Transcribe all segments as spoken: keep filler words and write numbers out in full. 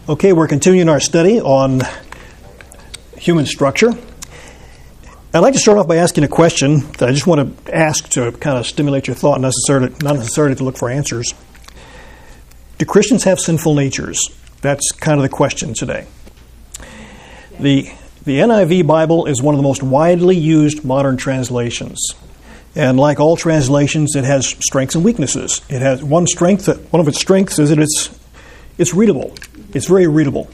Okay, we're continuing our study on human structure. I'd like to start off by asking a question that I just want to ask to kind of stimulate your thought, necessarily, not necessarily to look for answers. Do Christians have sinful natures? That's kind of the question today. The, the N I V Bible is one of the most widely used modern translations. And like all translations, it has strengths and weaknesses. It has one strength, that, one of its strengths is that it's, it's readable. It's very readable.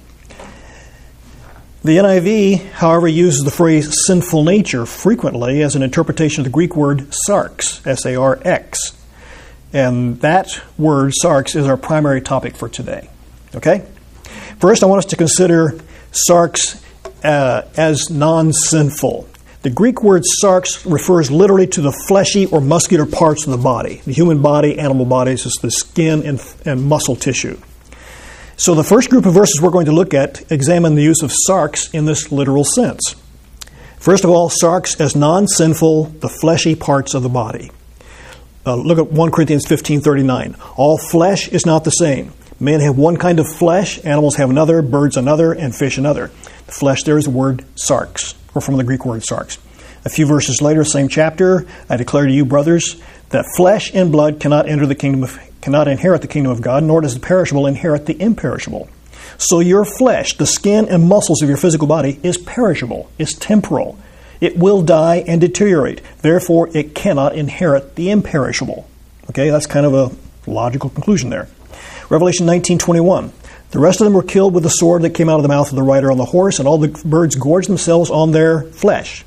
The N I V, however, uses the phrase sinful nature frequently as an interpretation of the Greek word sarx, S A R X. And that word, sarx, is our primary topic for today. Okay? First, I want us to consider sarx uh, as non-sinful. The Greek word sarx refers literally to the fleshy or muscular parts of the body. The human body, animal bodies, is the skin and, and muscle tissue. So the first group of verses we're going to look at examine the use of sarx in this literal sense. First of all, sarx as non-sinful, the fleshy parts of the body. Uh, look at First Corinthians fifteen thirty-nine. All flesh is not the same. Men have one kind of flesh, animals have another, birds another, and fish another. The flesh there is the word sarx, or from the Greek word sarx. A few verses later, same chapter, I declare to you, brothers, that flesh and blood cannot enter the kingdom of cannot inherit the kingdom of God, nor does the perishable inherit the imperishable. So your flesh, the skin and muscles of your physical body, is perishable, is temporal. It will die and deteriorate. Therefore, it cannot inherit the imperishable. Okay, that's kind of a logical conclusion there. Revelation nineteen twenty-one. The rest of them were killed with the sword that came out of the mouth of the rider on the horse, and all the birds gorged themselves on their flesh.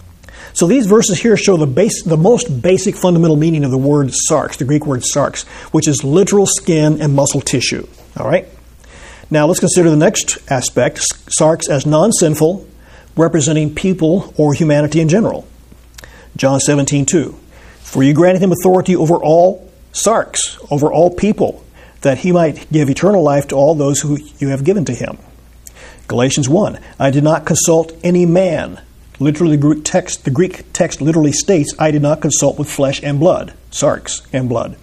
So these verses here show the base, the most basic fundamental meaning of the word sarx, the Greek word sarx, which is literal skin and muscle tissue. All right? Now let's consider the next aspect, sarx as non-sinful, representing people or humanity in general. John seventeen two. For you granted him authority over all sarx, over all people, that he might give eternal life to all those who you have given to him. Galatians one. I did not consult any man. Literally, the Greek text, the Greek text literally states, I did not consult with flesh and blood, sarx and blood.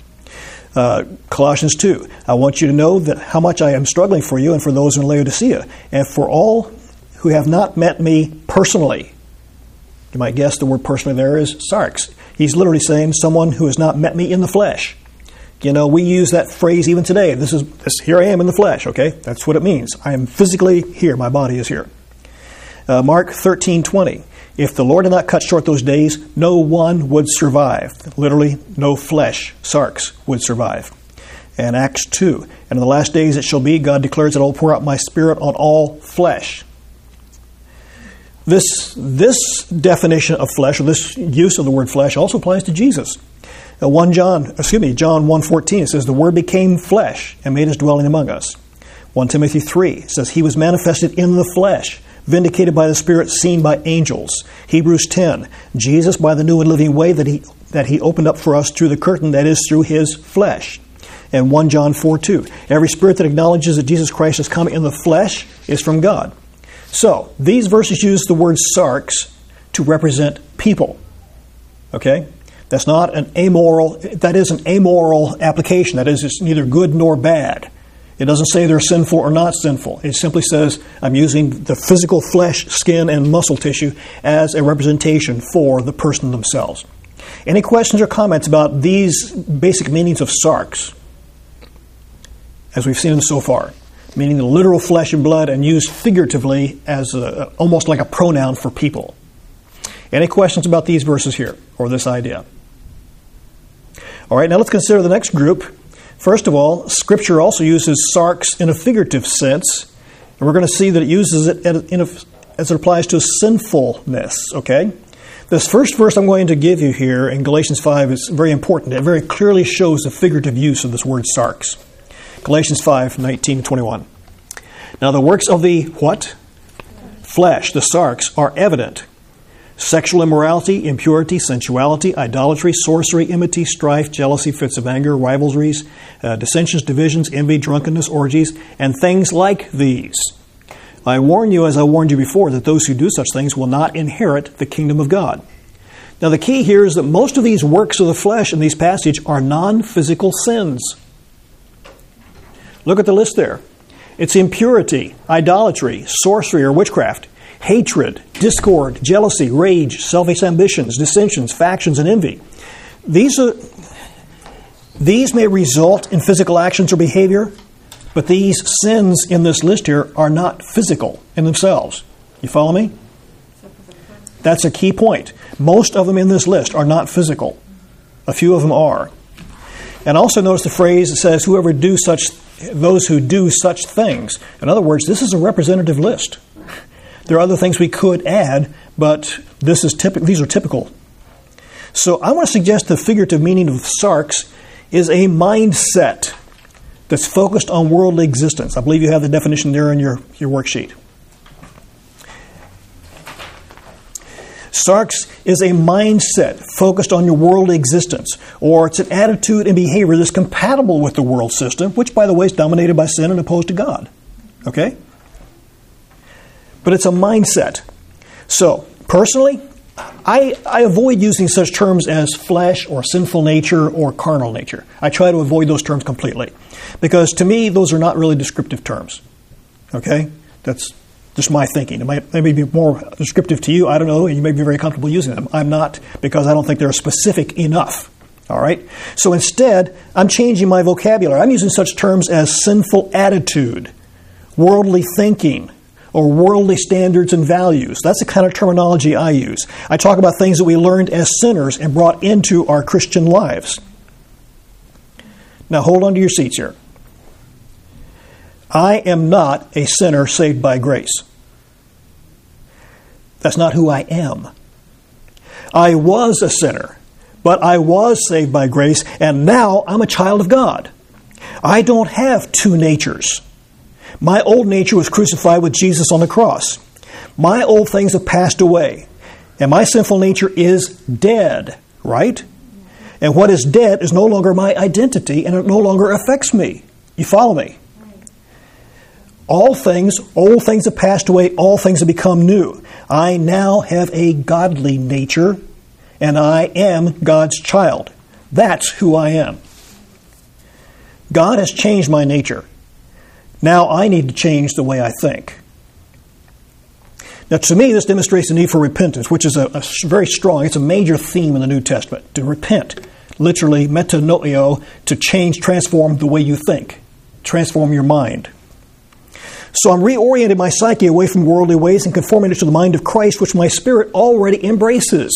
Uh, Colossians two, I want you to know that how much I am struggling for you and for those in Laodicea, and for all who have not met me personally. You might guess the word personally there is sarx. He's literally saying someone who has not met me in the flesh. You know, we use that phrase even today. This is this, here I am in the flesh, okay? That's what it means. I am physically here. My body is here. Uh, Mark thirteen twenty. If the Lord had not cut short those days, no one would survive. Literally, no flesh, sarx, would survive. And Acts two. And in the last days it shall be, God declares that I will pour out my spirit on all flesh. This, this definition of flesh, or this use of the word flesh, also applies to Jesus. Uh, one John, excuse me, John one fourteen, it says, the Word became flesh and made his dwelling among us. First Timothy three says, he was manifested in the flesh, vindicated by the Spirit, seen by angels. Hebrews ten, Jesus by the new and living way that he that he opened up for us through the curtain, that is, through his flesh. And First John four two, every spirit that acknowledges that Jesus Christ has come in the flesh is from God. So, these verses use the word sarx to represent people. Okay? That's not an amoral, that is an amoral application. That is, it's neither good nor bad. It doesn't say they're sinful or not sinful. It simply says I'm using the physical flesh, skin, and muscle tissue as a representation for the person themselves. Any questions or comments about these basic meanings of sarx, as we've seen them so far? Meaning the literal flesh and blood and used figuratively as a, almost like a pronoun for people. Any questions about these verses here or this idea? All right, now let's consider the next group. First of all, Scripture also uses sarx in a figurative sense, and we're going to see that it uses it in a, as it applies to sinfulness, okay? This first verse I'm going to give you here in Galatians five is very important. It very clearly shows the figurative use of this word sarx. Galatians five, nineteen to twenty-one. Now the works of the what? Flesh, the sarx, are evident. Sexual immorality, impurity, sensuality, idolatry, sorcery, enmity, strife, jealousy, fits of anger, rivalries, uh, dissensions, divisions, envy, drunkenness, orgies, and things like these. I warn you, as I warned you before, that those who do such things will not inherit the kingdom of God. Now the key here is that most of these works of the flesh in these passages are non-physical sins. Look at the list there. It's impurity, idolatry, sorcery or witchcraft, hatred, discord, jealousy, rage, selfish ambitions, dissensions, factions, and envy. These are these may result in physical actions or behavior, but these sins in this list here are not physical in themselves. You follow me? That's a key point. Most of them in this list are not physical. A few of them are. And also notice the phrase that says, whoever do such, those who do such things. In other words, this is a representative list. There are other things we could add, but this is typical. These are typical. So I want to suggest the figurative meaning of sarx is a mindset that's focused on worldly existence. I believe you have the definition there in your, your worksheet. Sarx is a mindset focused on your worldly existence, or it's an attitude and behavior that's compatible with the world system, which, by the way, is dominated by sin and opposed to God. Okay? But it's a mindset. So, personally, I, I avoid using such terms as flesh or sinful nature or carnal nature. I try to avoid those terms completely. Because to me, those are not really descriptive terms. Okay? That's just my thinking. It might maybe be more descriptive to you. I don't know. You may be very comfortable using them. I'm not, because I don't think they're specific enough. All right? So instead, I'm changing my vocabulary. I'm using such terms as sinful attitude, worldly thinking, or worldly standards and values. That's the kind of terminology I use. I talk about things that we learned as sinners and brought into our Christian lives. Now hold on to your seats here. I am not a sinner saved by grace. That's not who I am. I was a sinner, but I was saved by grace, and now I'm a child of God. I don't have two natures. My old nature was crucified with Jesus on the cross. My old things have passed away, and my sinful nature is dead, right? And what is dead is no longer my identity, and it no longer affects me. You follow me? All things, old things have passed away, all things have become new. I now have a godly nature, and I am God's child. That's who I am. God has changed my nature. Now I need to change the way I think. Now to me, this demonstrates the need for repentance, which is a, a very strong, it's a major theme in the New Testament. To repent, literally metanoeo, to change, transform the way you think. Transform your mind. So I'm reorienting my psyche away from worldly ways and conforming it to the mind of Christ, which my spirit already embraces.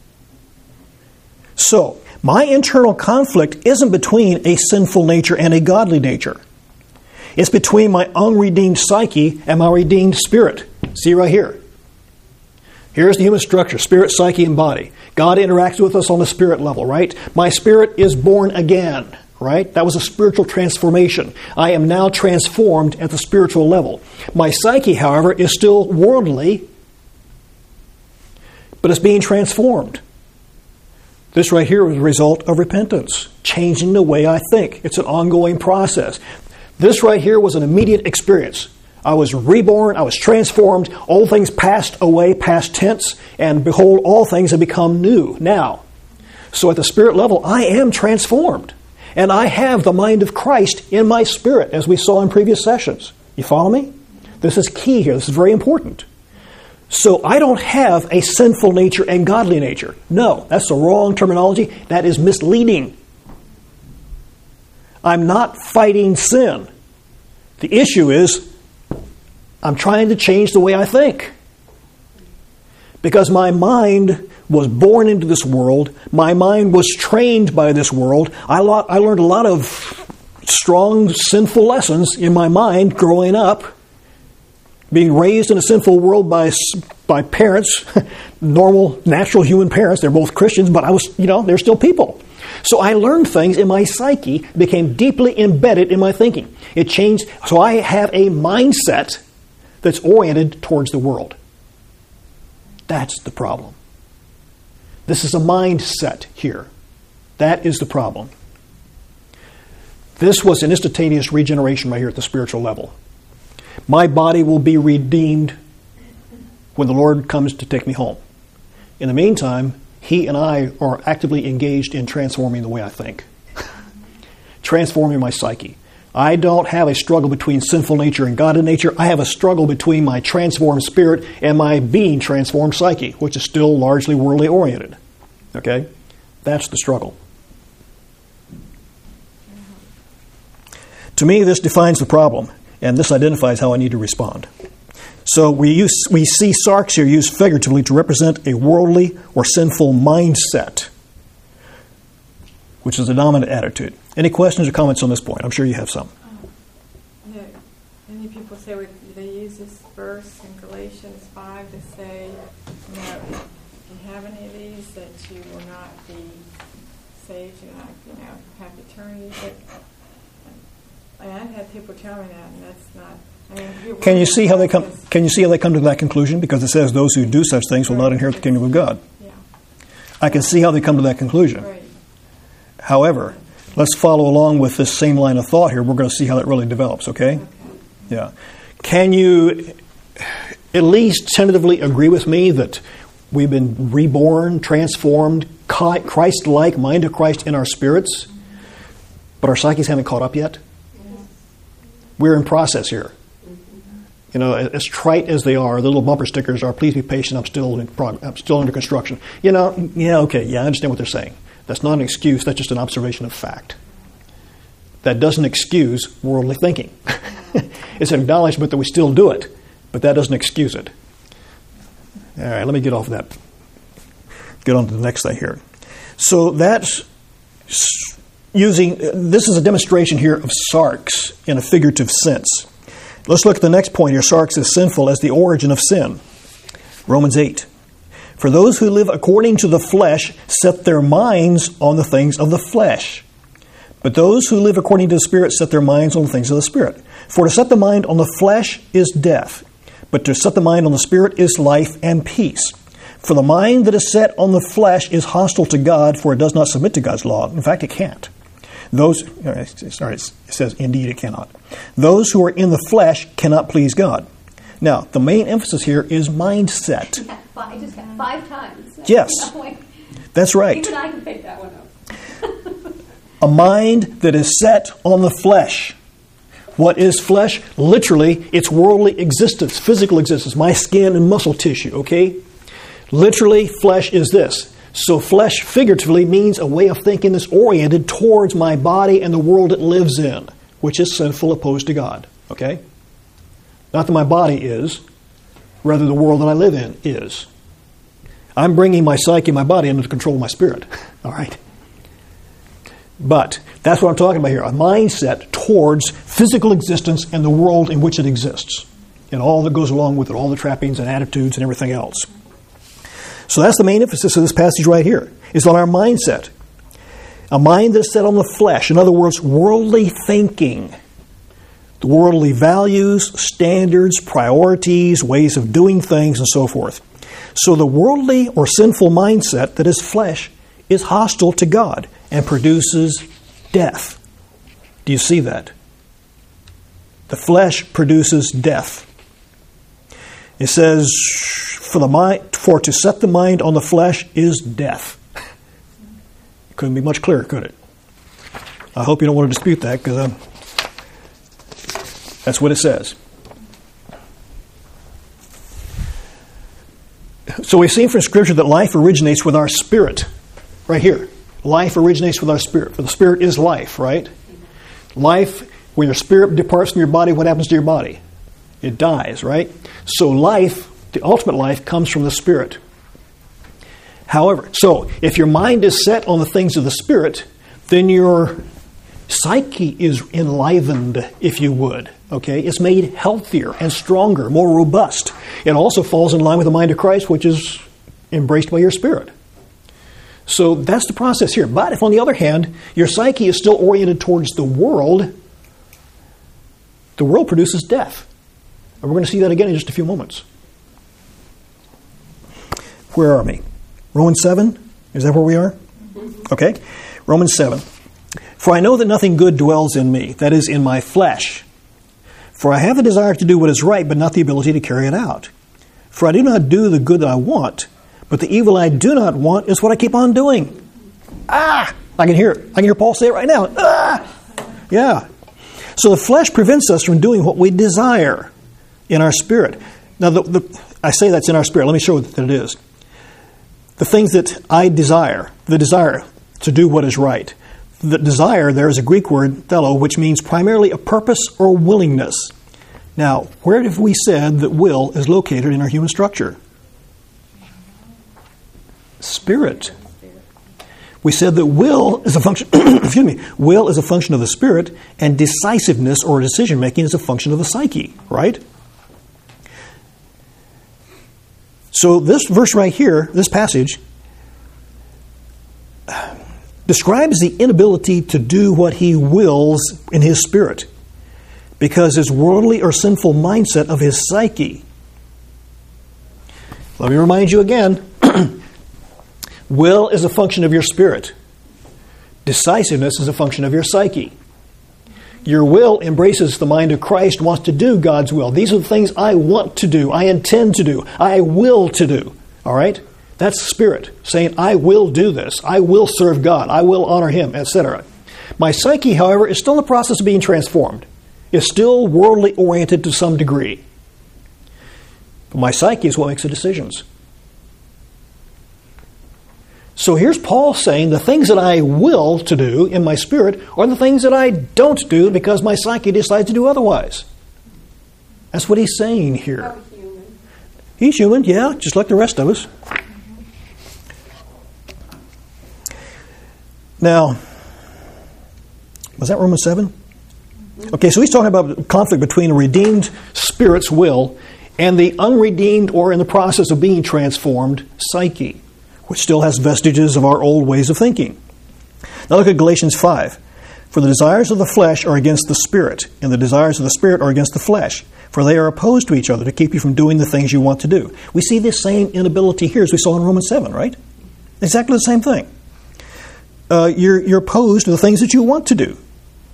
So, my internal conflict isn't between a sinful nature and a godly nature. It's between my unredeemed psyche and my redeemed spirit. See right here. Here's the human structure, spirit, psyche, and body. God interacts with us on the spirit level, right? My spirit is born again. Right? That was a spiritual transformation. I am now transformed at the spiritual level. My psyche, however, is still worldly, but it's being transformed. This right here is a result of repentance, changing the way I think. It's an ongoing process. This right here was an immediate experience. I was reborn, I was transformed, all things passed away, past tense, and behold, all things have become new now. So at the spirit level, I am transformed. And I have the mind of Christ in my spirit, as we saw in previous sessions. You follow me? This is key here. This is very important. So I don't have a sinful nature and godly nature. No, that's the wrong terminology. That is misleading. I'm not fighting sin. The issue is I'm trying to change the way I think. Because my mind was born into this world. My mind was trained by this world. I, lo- I learned a lot of strong, sinful lessons in my mind growing up, being raised in a sinful world by by parents, normal, natural human parents. They're both Christians, but I was, you know, they're still people. So I learned things in my psyche, became deeply embedded in my thinking. It changed. So I have a mindset that's oriented towards the world. That's the problem. This is a mindset here. That is the problem. This was an instantaneous regeneration right here at the spiritual level. My body will be redeemed when the Lord comes to take me home. In the meantime, He and I are actively engaged in transforming the way I think. Transforming my psyche. I don't have a struggle between sinful nature and godly nature. I have a struggle between my transformed spirit and my being transformed psyche, which is still largely worldly oriented. Okay? That's the struggle. To me, this defines the problem, and this identifies how I need to respond. So we use we see sarx here used figuratively to represent a worldly or sinful mindset, which is the dominant attitude. Any questions or comments on this point? I'm sure you have some. Um, yeah, many people say we, they use this verse in Galatians five to say, you know, if you have any of these, that you will not be saved, you will not, you know, have eternity. But I mean, I've had people tell me that, and that's not. I mean, can you see how they come? Can you see how they come to that conclusion? Because it says those who do such things will not inherit the kingdom of God. Yeah. I can see how they come to that conclusion. Right. However, let's follow along with this same line of thought here. We're going to see how that really develops, okay? Okay. Yeah. Can you at least tentatively agree with me that we've been reborn, transformed, Christ-like, mind of Christ in our spirits, but our psyches haven't caught up yet? Yes. We're in process here. You know, as trite as they are, the little bumper stickers are, please be patient, I'm still in prog- I'm still under construction. You know, yeah, okay, yeah, I understand what they're saying. That's not an excuse, that's just an observation of fact. That doesn't excuse worldly thinking. It's an acknowledgement that we still do it, but that doesn't excuse it. All right, let me get off of that. Get on to the next thing here. So that's using, this is a demonstration here of sarx in a figurative sense. Let's look at the next point here. Sarx is sinful as the origin of sin. Romans eight. For those who live according to the flesh set their minds on the things of the flesh. But those who live according to the Spirit set their minds on the things of the Spirit. For to set the mind on the flesh is death, but to set the mind on the Spirit is life and peace. For the mind that is set on the flesh is hostile to God, for it does not submit to God's law. In fact, it can't. Those, sorry, it says, indeed it cannot. Those who are in the flesh cannot please God. Now, the main emphasis here is mindset. Yeah, I just got five times. Yes, that's right. Even I can pick that one up. A mind that is set on the flesh. What is flesh? Literally, it's worldly existence, physical existence, my skin and muscle tissue, okay? Literally, flesh is this. So flesh, figuratively, means a way of thinking that's oriented towards my body and the world it lives in, which is sinful, opposed to God, okay? Not that my body is, rather the world that I live in is. I'm bringing my psyche, my body, under the control of my spirit, all right? But that's what I'm talking about here, a mindset towards physical existence and the world in which it exists, and all that goes along with it, all the trappings and attitudes and everything else. So that's the main emphasis of this passage right here, is on our mindset. A mind that's set on the flesh, in other words, worldly thinking. The worldly values, standards, priorities, ways of doing things, and so forth. So the worldly or sinful mindset that is flesh is hostile to God and produces death. Do you see that? The flesh produces death. It says, for the mind, for to set the mind on the flesh is death. It couldn't be much clearer, could it? I hope you don't want to dispute that, because um, that's what it says. So we've seen from Scripture that life originates with our spirit. Right here. Life originates with our spirit. For the spirit is life, right? Life, when your spirit departs from your body, what happens to your body? It dies, right? So life, the ultimate life, comes from the spirit. However, so if your mind is set on the things of the spirit, then your psyche is enlivened, if you would. Okay? It's made healthier and stronger, more robust. It also falls in line with the mind of Christ, which is embraced by your spirit. So that's the process here. But if, on the other hand, your psyche is still oriented towards the world, the world produces death. And we're going to see that again in just a few moments. Where are we? Romans seven? Is that where we are? Okay. Romans seven. For I know that nothing good dwells in me, that is, in my flesh. For I have the desire to do what is right, but not the ability to carry it out. For I do not do the good that I want, but the evil I do not want is what I keep on doing. Ah! I can hear it. I can hear Paul say it right now. Ah! Yeah. So the flesh prevents us from doing what we desire in our spirit. Now, the, the, I say that's in our spirit. Let me show you that it is. The things that I desire, the desire to do what is right. The desire, there is a Greek word, thelo, which means primarily a purpose or willingness. Now, where have we said that will is located in our human structure? Spirit. We said that will is a function, excuse me, will is a function of the spirit, and decisiveness or decision making is a function of the psyche, right? So this verse right here, this passage, describes the inability to do what he wills in his spirit because his worldly or sinful mindset of his psyche. Let me remind you again. Will is a function of your spirit. Decisiveness is a function of your psyche. Your will embraces the mind of Christ, wants to do God's will. These are the things I want to do, I intend to do, I will to do. All right? That's spirit, saying, I will do this, I will serve God, I will honor Him, et cetera. My psyche, however, is still in the process of being transformed. It's still worldly oriented to some degree. But my psyche is what makes the decisions. So here's Paul saying the things that I will to do in my spirit are the things that I don't do because my psyche decides to do otherwise. That's what he's saying here. How human. He's human, yeah, just like the rest of us. Now, was that Romans seven? Okay, so he's talking about conflict between a redeemed spirit's will and the unredeemed or in the process of being transformed psyche, which still has vestiges of our old ways of thinking. Now look at Galatians five. For the desires of the flesh are against the spirit, and the desires of the spirit are against the flesh, for they are opposed to each other to keep you from doing the things you want to do. We see this same inability here as we saw in Romans seven, right? Exactly the same thing. Uh, you're, you're opposed to the things that you want to do.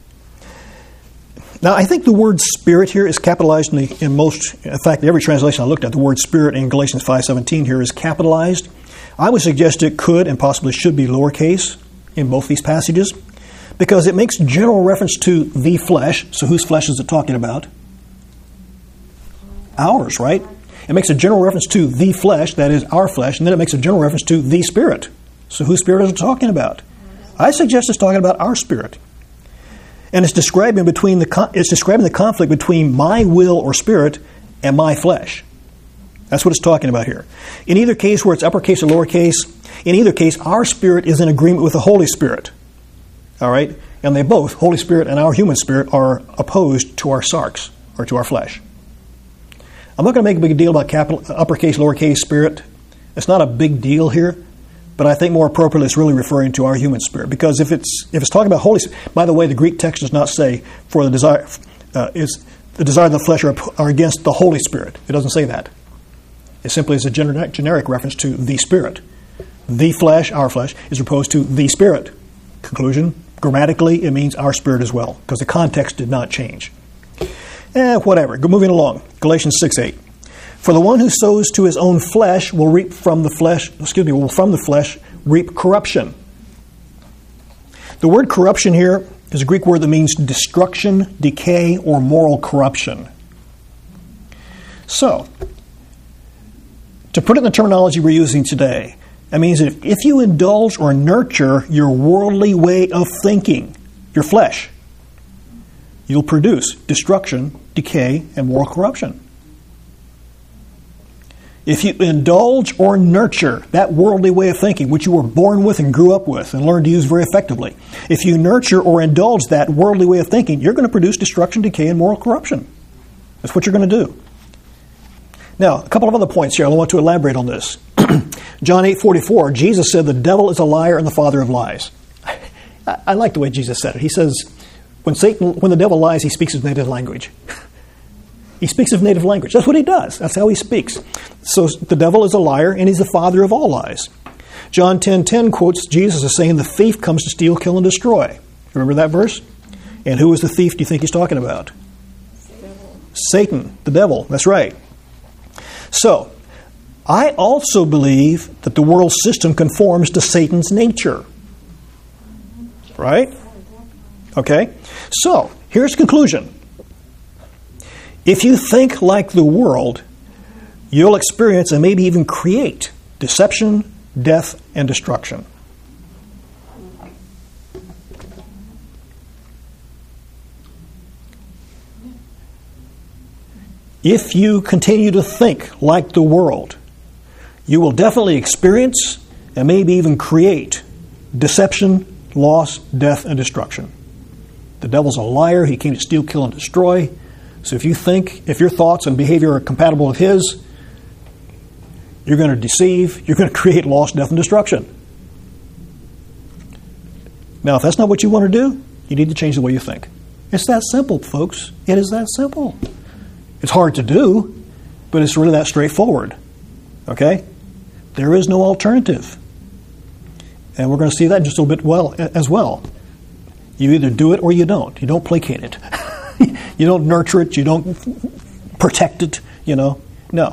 Now, I think the word spirit here is capitalized in, the, in most, in fact, every translation I looked at, the word spirit in Galatians five seventeen here is capitalized. I would suggest it could and possibly should be lowercase in both these passages because it makes general reference to the flesh. So whose flesh is it talking about? Ours, right? It makes a general reference to the flesh, that is our flesh, and then it makes a general reference to the spirit. So whose spirit is it talking about? I suggest it's talking about our spirit. And it's describing between the it's describing the conflict between my will or spirit and my flesh. That's what it's talking about here. In either case, where it's uppercase or lowercase, in either case, our spirit is in agreement with the Holy Spirit. All right? And they both, Holy Spirit and our human spirit, are opposed to our sarx, or to our flesh. I'm not going to make a big deal about capital, uppercase, lowercase spirit. It's not a big deal here. But I think more appropriately it's really referring to our human spirit. Because if it's if it's talking about Holy Spirit, by the way, the Greek text does not say for the desire uh, is the desire of the flesh are, are against the Holy Spirit. It doesn't say that. It simply is a gener- generic reference to the Spirit. The flesh, our flesh, is opposed to the Spirit. Conclusion, grammatically, it means our spirit as well, because the context did not change. Eh, whatever. Go moving along. Galatians six eight. For the one who sows to his own flesh will reap from the flesh, excuse me, will from the flesh reap corruption. The word corruption here is a Greek word that means destruction, decay, or moral corruption. So, to put it in the terminology we're using today, that means that if, if you indulge or nurture your worldly way of thinking, your flesh, you'll produce destruction, decay, and moral corruption. If you indulge or nurture that worldly way of thinking, which you were born with and grew up with and learned to use very effectively, if you nurture or indulge that worldly way of thinking, you're going to produce destruction, decay, and moral corruption. That's what you're going to do. Now, a couple of other points here. I want to elaborate on this. John eight forty-four, Jesus said the devil is a liar and the father of lies. I, I like the way Jesus said it. He says, when Satan, when the devil lies, he speaks his native language. He speaks his native language. That's what he does. That's how he speaks. So the devil is a liar, and he's the father of all lies. John ten ten quotes Jesus as saying, the thief comes to steal, kill, and destroy. Remember that verse? And who is the thief do you think he's talking about? Devil. Satan, the devil. That's right. So, I also believe that the world system conforms to Satan's nature. Right? Okay? So, Here's the conclusion. If you think like the world, you'll experience and maybe even create deception, death, and destruction. If you continue to think like the world, you will definitely experience and maybe even create deception, loss, death, and destruction. The devil's a liar. He came to steal, kill, and destroy. So if you think, if your thoughts and behavior are compatible with his, you're going to deceive, you're going to create loss, death, and destruction. Now, if that's not what you want to do, you need to change the way you think. It's that simple, folks. It is that simple. It's hard to do, but it's really that straightforward. Okay? There is no alternative. And we're going to see that in just a little bit well as well. You either do it or you don't. You don't placate it. You don't nurture it. You don't protect it. You know? No.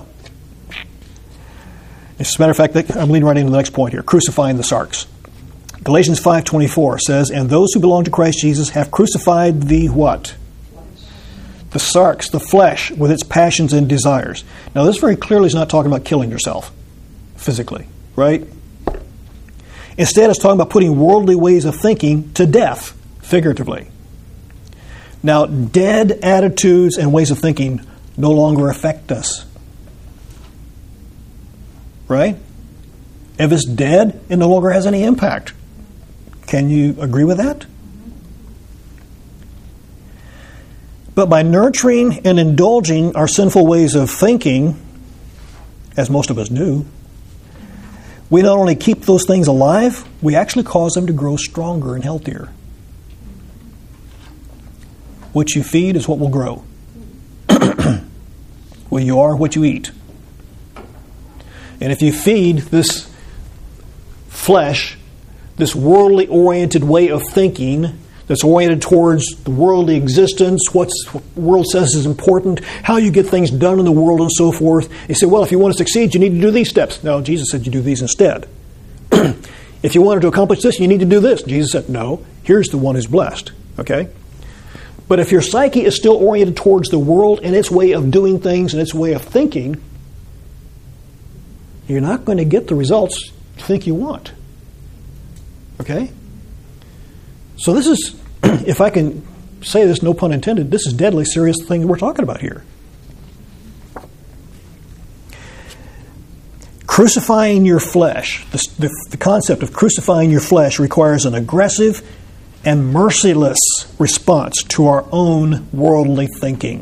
As a matter of fact, I'm leading right into the next point here. Crucifying the sarks. Galatians five twenty-four says, "And those who belong to Christ Jesus have crucified the what? The sarks, the flesh, with its passions and desires." Now, this very clearly is not talking about killing yourself physically, right? Instead, it's talking about putting worldly ways of thinking to death, figuratively. Now, dead attitudes and ways of thinking no longer affect us. Right? If it's dead, it no longer has any impact. Can you agree with that? But by nurturing and indulging our sinful ways of thinking, as most of us do, we not only keep those things alive, we actually cause them to grow stronger and healthier. What you feed is what will grow. Well, you are what you eat. And if you feed this flesh, this worldly-oriented way of thinking that's oriented towards the worldly existence, what the world says is important, how you get things done in the world and so forth, you say, well, if you want to succeed, you need to do these steps. No, Jesus said you do these instead. If you wanted to accomplish this, you need to do this. Jesus said, no, here's the one who's blessed. Okay? But if your psyche is still oriented towards the world and its way of doing things and its way of thinking, you're not going to get the results you think you want. Okay? So this is, if I can say this, no pun intended, this is a deadly serious thing we're talking about here. Crucifying your flesh, the, the, the concept of crucifying your flesh requires an aggressive and merciless response to our own worldly thinking.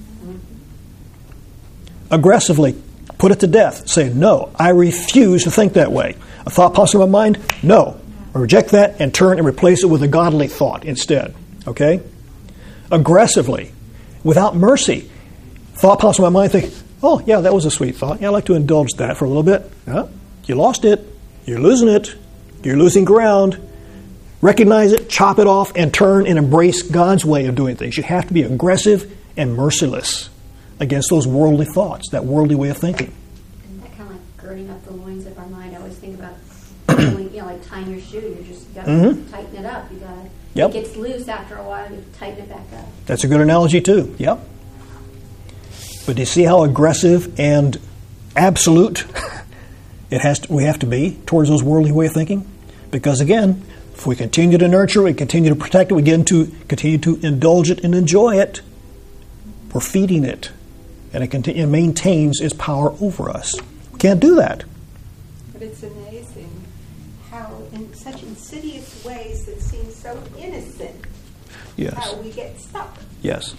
Aggressively put it to death. Say, no, I refuse to think that way. A thought pops in my mind? No. I reject that and turn and replace it with a godly thought instead. Okay? Aggressively, without mercy. Thought pops in my mind, think, oh, yeah, that was a sweet thought. Yeah, I'd like to indulge that for a little bit. Yeah, you lost it. You're losing it. You're losing ground. Recognize it, chop it off, and turn and embrace God's way of doing things. You have to be aggressive and merciless against those worldly thoughts, that worldly way of thinking. Isn't that kind of like girding up the loins of our mind? I always think about, you know, like tying your shoe. You just got to mm-hmm. tighten it up. You got to. Yep. It gets loose after a while. You tighten it back up. That's a good analogy too. Yep. But do you see how aggressive and absolute it has to, we have to be towards those worldly way of thinking? Because again, if we continue to nurture it, we continue to protect it, we get into, continue to indulge it and enjoy it, we're feeding it. And it, continue, it maintains its power over us. We can't do that. But it's amazing how in such insidious ways that seem so innocent, yes. how we get stuck. Yes.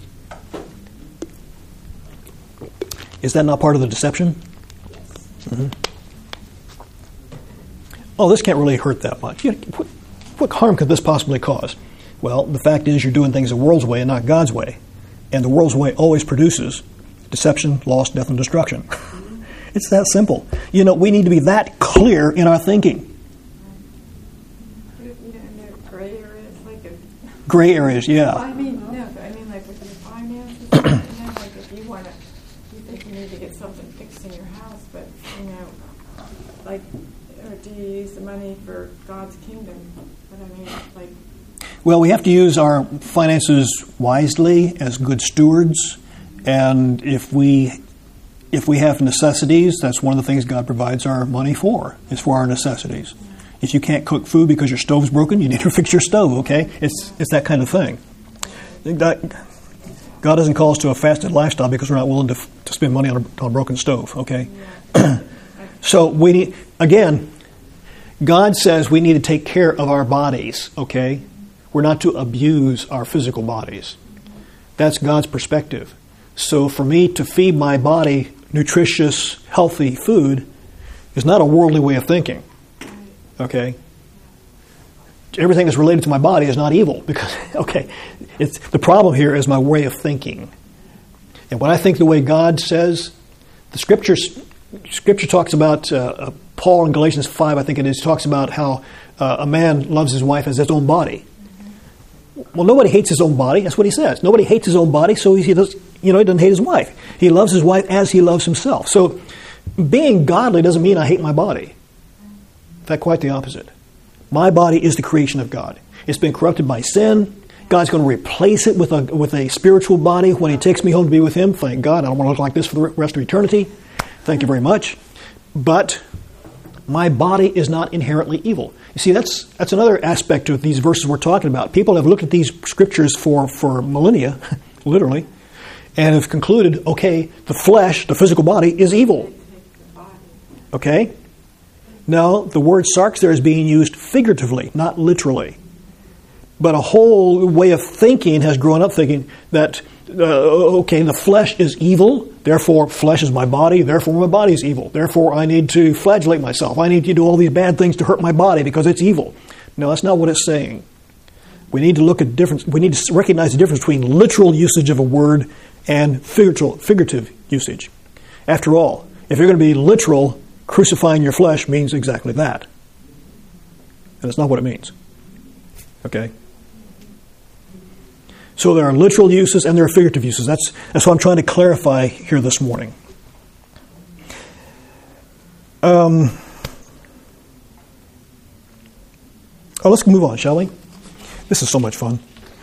Is that not part of the deception? Yes. Mm-hmm. Oh, this can't really hurt that much. You know, what, what harm could this possibly cause? Well, the fact is you're doing things the world's way and not God's way. And the world's way always produces deception, loss, death, and destruction. Mm-hmm. It's that simple. You know, we need to be that clear in our thinking. You know, gray areas, like a, gray areas, yeah. I mean, no, I mean, like with your finances, you know, like if you want to, you think you need to get something fixed in your house, but, you know, like, or do you use the money for God's kingdom? But I mean, like... Well, we have to use our finances wisely as good stewards, and if we if we have necessities, that's one of the things God provides our money for, is for our necessities. If you can't cook food because your stove's broken, you need to fix your stove, okay? It's it's that kind of thing. That, God doesn't call us to a fasted lifestyle because we're not willing to, to spend money on a, on a broken stove, okay? So we need, again, God says we need to take care of our bodies, okay? We're not to abuse our physical bodies. That's God's perspective. So for me to feed my body nutritious, healthy food is not a worldly way of thinking, okay? Everything that's related to my body is not evil because, okay, it's, the problem here is my way of thinking. And when I think the way God says, the scriptures, scripture talks about, uh, uh, Paul in Galatians five, I think it is, talks about how uh, a man loves his wife as his own body. Well, nobody hates his own body. That's what he says. Nobody hates his own body, so he does, you know, he doesn't hate his wife. He loves his wife as he loves himself. So being godly doesn't mean I hate my body. In fact, quite the opposite. My body is the creation of God. It's been corrupted by sin. God's going to replace it with a with a spiritual body when He takes me home to be with Him. Thank God. I don't want to look like this for the rest of eternity. Thank you very much. But my body is not inherently evil. You see, that's that's another aspect of these verses we're talking about. People have looked at these scriptures for, for millennia, literally, and have concluded, okay, the flesh, the physical body, is evil. Okay? No, the word sarx there is being used figuratively, not literally. But a whole way of thinking has grown up thinking that, uh, okay, the flesh is evil, therefore flesh is my body, therefore my body is evil. Therefore I need to flagellate myself. I need to do all these bad things to hurt my body because it's evil. No, that's not what it's saying. We need to look at difference. We need to recognize the difference between literal usage of a word and figurative, figurative usage. After all, if you're going to be literal, crucifying your flesh means exactly that. And it's not what it means. Okay? So there are literal uses and there are figurative uses. That's, that's what I'm trying to clarify here this morning. Um, oh, let's move on, shall we? This is so much fun.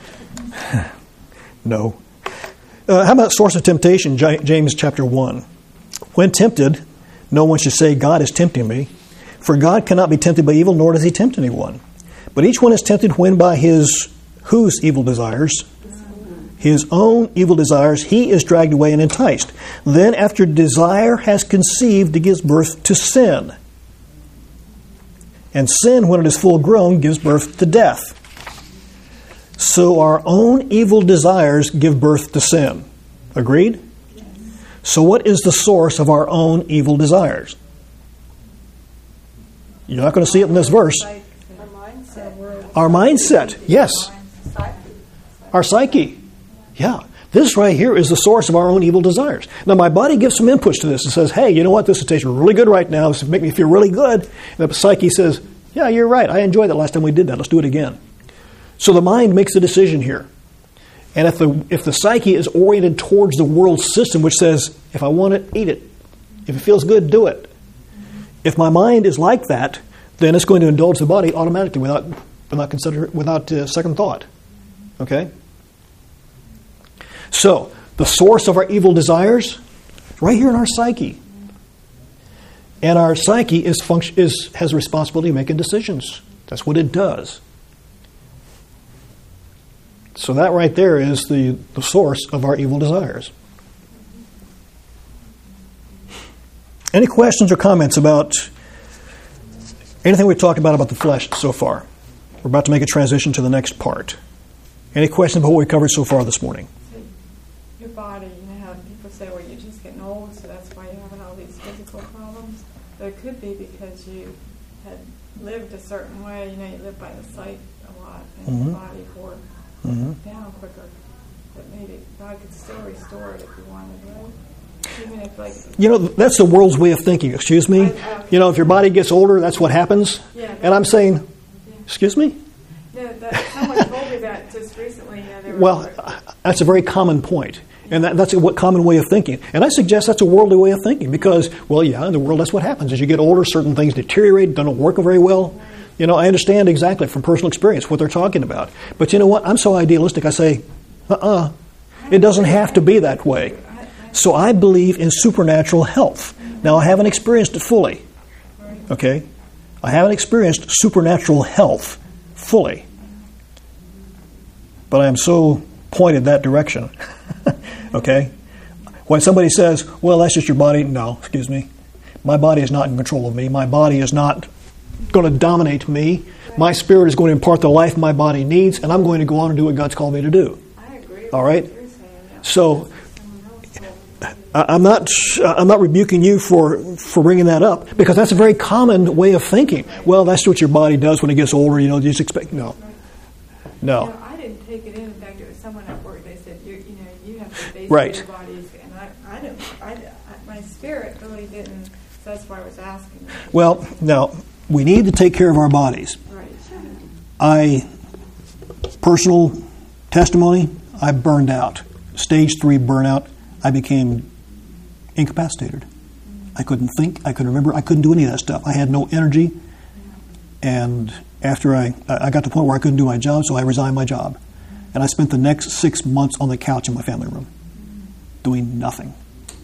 No. Uh, how about source of temptation, James chapter one? When tempted, no one should say, God is tempting me. For God cannot be tempted by evil, nor does He tempt anyone. But each one is tempted when by his, whose evil desires? His own evil desires, he is dragged away and enticed. Then after desire has conceived, it gives birth to sin. And sin, when it is full grown, gives birth to death. So our own evil desires give birth to sin. Agreed? So what is the source of our own evil desires? You're not going to see it in this verse. Our mindset. Our mindset, yes. Our psyche. Yeah. This right here is the source of our own evil desires. Now my body gives some inputs to this and says, hey, you know what, this is tasting really good right now. This will make me feel really good. And the psyche says, yeah, you're right. I enjoyed that last time we did that. Let's do it again. So the mind makes a decision here. And if the if the psyche is oriented towards the world system, which says, if I want it, eat it. If it feels good, do it. If my mind is like that, then it's going to indulge the body automatically without without consider without uh, second thought. Okay. So the source of our evil desires, right here in our psyche, and our psyche is function is has a responsibility of making decisions. That's what it does. So that right there is the, the source of our evil desires. Any questions or comments about anything we've talked about about the flesh so far? We're about to make a transition to the next part. Any questions about what we covered so far this morning? Your body, you know how people say, well, you're just getting old, so that's why you're having all these physical problems. But it could be because you had lived a certain way. You know, you live by the sight a lot, and mm-hmm. your body wore mm-hmm. down quicker. But maybe God could still restore it if you wanted, right? Even if, like, you know, that's the world's way of thinking. Excuse me. I, okay. You know, if your body gets older, that's what happens. Yeah, and I'm saying, yeah. Excuse me. No, that, someone told me that just recently. You know, they were well, like, that's a very common point. And that, that's a what, common way of thinking. And I suggest that's a worldly way of thinking because, well, yeah, in the world, that's what happens. As you get older, certain things deteriorate, don't work very well. You know, I understand exactly from personal experience what they're talking about. But you know what? I'm so idealistic, I say, uh-uh. It doesn't have to be that way. So I believe in supernatural health. Now, I haven't experienced it fully. Okay? I haven't experienced supernatural health fully. But I am so pointed that direction. Okay? When somebody says, well, that's just your body. No, excuse me. My body is not in control of me. My body is not going to dominate me. My spirit is going to impart the life my body needs, and I'm going to go on and do what God's called me to do. I agree with all right? what you're saying. So I'm not I'm not rebuking you for, for bringing that up, because that's a very common way of thinking. Well, that's what your body does when it gets older. You know, you just expect no, no. You know, I didn't take it in. In fact, it was someone at work. They said, you you know, you have to base Right. your bodies, and I I don't I, I my spirit really didn't. So that's why I was asking. Well, now we need to take care of our bodies. Right. I personal testimony. I burned out, stage three burnout. I became incapacitated. I couldn't think. I couldn't remember. I couldn't do any of that stuff. I had no energy. And after I, I got to the point where I couldn't do my job, so I resigned my job. And I spent the next six months on the couch in my family room, doing nothing.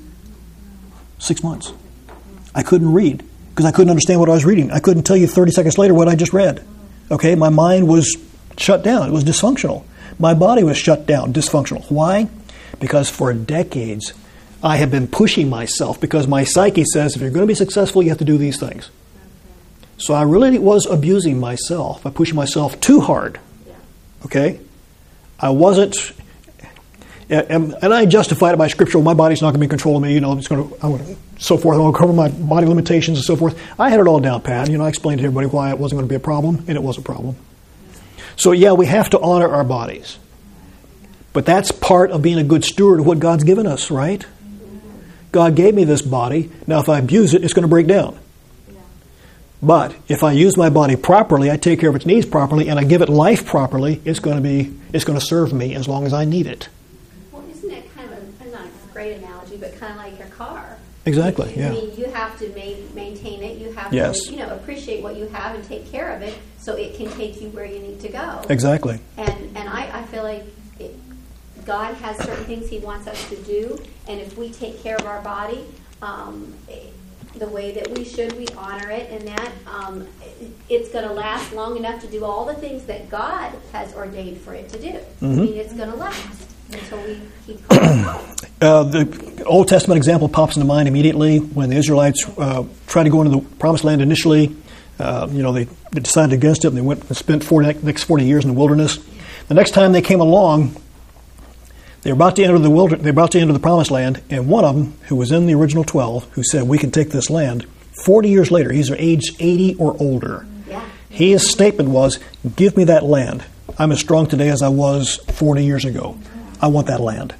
Six months. I couldn't read because I couldn't understand what I was reading. I couldn't tell you thirty seconds later what I just read. Okay, my mind was shut down. It was dysfunctional. My body was shut down, dysfunctional. Why? Because for decades, I have been pushing myself because my psyche says if you're going to be successful, you have to do these things. So I really was abusing myself by pushing myself too hard. Okay? I wasn't, and, and I justified it by scripture. My body's not going to be controlling me. You know, it's going to, I'm going to, so forth. I'm going to cover my body limitations and so forth. I had it all down pat. You know, I explained to everybody why it wasn't going to be a problem, and it was a problem. So yeah, we have to honor our bodies. But that's part of being a good steward of what God's given us, right? God gave me this body. Now, if I abuse it, it's going to break down. But if I use my body properly, I take care of its needs properly, and I give it life properly, it's going to be, it's going to serve me as long as I need it. Well, isn't that kind of a, not a great analogy, but kind of like your car? Exactly, yeah. I mean, you have to ma- maintain it. You have yes. to, you know, appreciate what you have and take care of it so it can take you where you need to go. Exactly. And and I, I feel like it, God has certain things He wants us to do, and if we take care of our body um, the way that we should, we honor it, and that um, it, it's going to last long enough to do all the things that God has ordained for it to do. Mm-hmm. I mean, it's going to last until we keep calling uh, The Old Testament example pops into mind immediately when the Israelites uh, tried to go into the Promised Land initially. Uh, you know, they, they decided against it, and they went and spent forty, next forty years in the wilderness. The next time they came along, they were about to enter the wilderness. They were about to enter the Promised Land, and one of them, who was in the original twelve, who said, "We can take this land." Forty years later, he's age eighty or older. Yeah. His statement was, "Give me that land. I'm as strong today as I was forty years ago. I want that land."